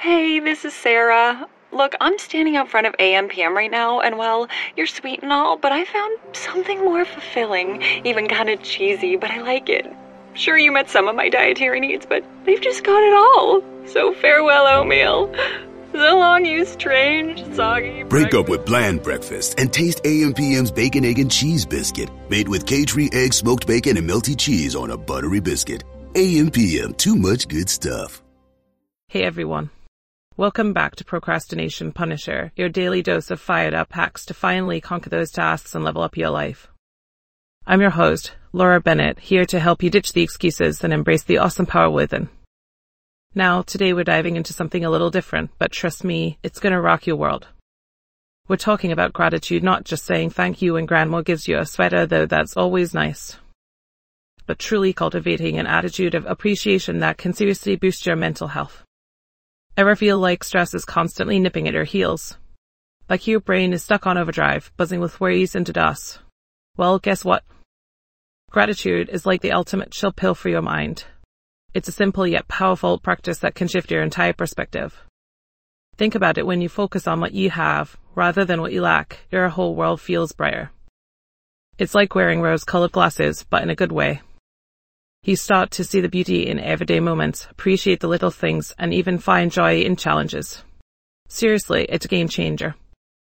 Hey, this is Sarah. Look, I'm standing out front of AMPM right now, and well, you're sweet and all, but I found something more fulfilling, even kind of cheesy, but I like it. Sure, you met some of my dietary needs, but they've just got it all. So farewell, oatmeal. So long, you strange, soggy Break up with bland breakfast and taste AMPM's Bacon, Egg, and Cheese Biscuit, made with K-Tree egg, smoked bacon, and melty cheese on a buttery biscuit. AMPM, too much good stuff. Hey everyone. Welcome back to Procrastination Punisher, your daily dose of fired up hacks to finally conquer those tasks and level up your life. I'm your host, Laura Bennett, here to help you ditch the excuses and embrace the awesome power within. Now, today we're diving into something a little different, but trust me, it's gonna rock your world. We're talking about gratitude, not just saying thank you when grandma gives you a sweater, though that's always nice, but truly cultivating an attitude of appreciation that can seriously boost your mental health. Ever feel like stress is constantly nipping at your heels? Like your brain is stuck on overdrive, buzzing with worries and dust? Well, guess what? Gratitude is like the ultimate chill pill for your mind. It's a simple yet powerful practice that can shift your entire perspective. Think about it: when you focus on what you have, rather than what you lack, your whole world feels brighter. It's like wearing rose-colored glasses, but in a good way. You start to see the beauty in everyday moments, appreciate the little things, and even find joy in challenges. Seriously, it's a game changer.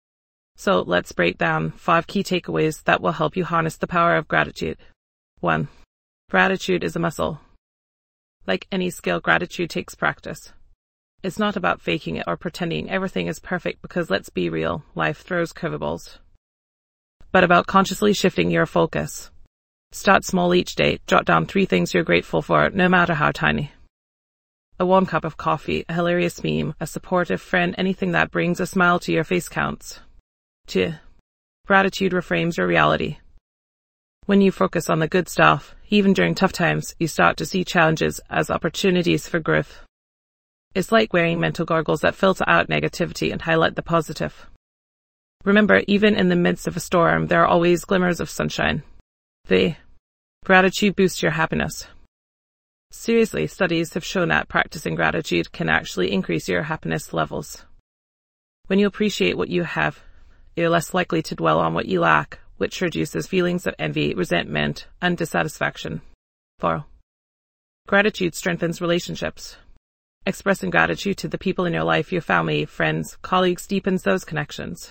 So let's break down 5 key takeaways that will help you harness the power of gratitude. 1. Gratitude is a muscle. Like any skill, gratitude takes practice. It's not about faking it or pretending everything is perfect, because let's be real, life throws curveballs. But about consciously shifting your focus. Start small each day. Jot down 3 things you're grateful for, no matter how tiny. A warm cup of coffee, a hilarious meme, a supportive friend, anything that brings a smile to your face counts. 2. Gratitude reframes your reality. When you focus on the good stuff, even during tough times, you start to see challenges as opportunities for growth. It's like wearing mental goggles that filter out negativity and highlight the positive. Remember, even in the midst of a storm, there are always glimmers of sunshine. 3. Gratitude boosts your happiness. Seriously, studies have shown that practicing gratitude can actually increase your happiness levels. When you appreciate what you have, you're less likely to dwell on what you lack, which reduces feelings of envy, resentment, and dissatisfaction. 4. Gratitude strengthens relationships. Expressing gratitude to the people in your life, your family, friends, colleagues, deepens those connections.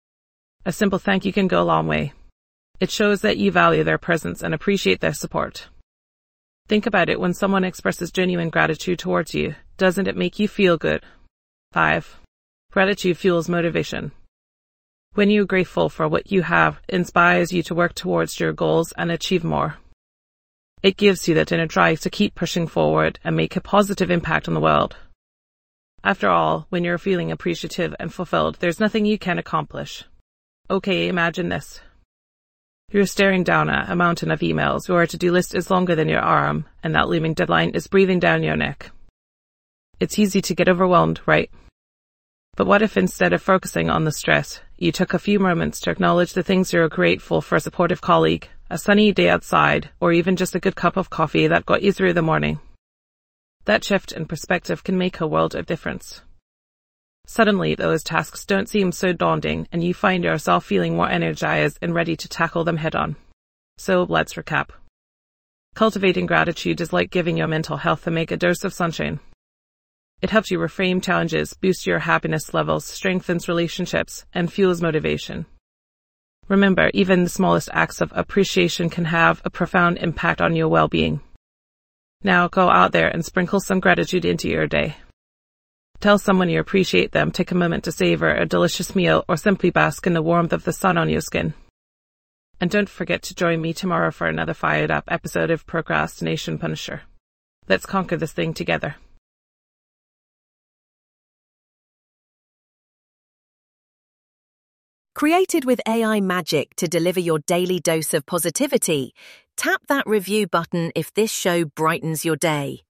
A simple thank you can go a long way. It shows that you value their presence and appreciate their support. Think about it: when someone expresses genuine gratitude towards you, doesn't it make you feel good? 5. Gratitude fuels motivation. When you're grateful for what you have, it inspires you to work towards your goals and achieve more. It gives you that inner drive to keep pushing forward and make a positive impact on the world. After all, when you're feeling appreciative and fulfilled, there's nothing you can't accomplish. Okay, imagine this. You're staring down at a mountain of emails. Your to-do list is longer than your arm, and that looming deadline is breathing down your neck. It's easy to get overwhelmed, right? But what if, instead of focusing on the stress, you took a few moments to acknowledge the things you're grateful for: a supportive colleague, a sunny day outside, or even just a good cup of coffee that got you through the morning? That shift in perspective can make a world of difference. Suddenly, those tasks don't seem so daunting, and you find yourself feeling more energized and ready to tackle them head-on. So, let's recap. Cultivating gratitude is like giving your mental health a mega dose of sunshine. It helps you reframe challenges, boosts your happiness levels, strengthens relationships, and fuels motivation. Remember, even the smallest acts of appreciation can have a profound impact on your well-being. Now, go out there and sprinkle some gratitude into your day. Tell someone you appreciate them, take a moment to savor a delicious meal, or simply bask in the warmth of the sun on your skin. And don't forget to join me tomorrow for another fired-up episode of Procrastination Punisher. Let's conquer this thing together. Created with AI magic to deliver your daily dose of positivity, tap that review button if this show brightens your day.